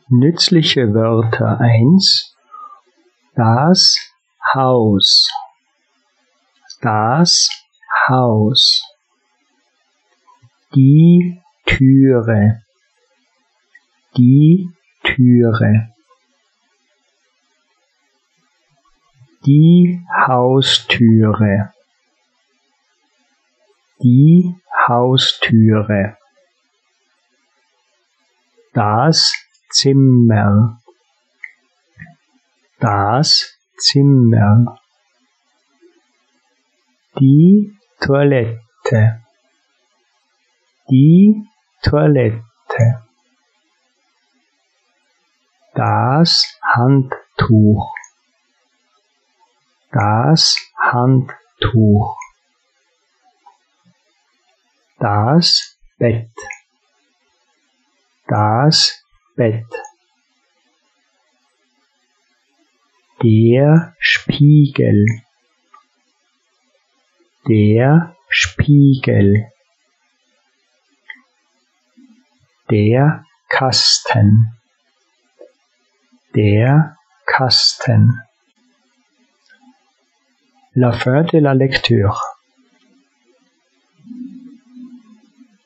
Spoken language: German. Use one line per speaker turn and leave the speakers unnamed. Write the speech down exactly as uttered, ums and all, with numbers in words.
Nützliche Wörter eins. Das Haus. Das Haus. Die Türe. Die Türe. Die Haustüre. Die Haustüre. Das Zimmer. Das Zimmer. Die Toilette. Die Toilette. Das Handtuch. Das Handtuch. Das Bett. Das Bett. Der Spiegel. Der Spiegel. Der Kasten. Der Kasten. La fin de la lecture.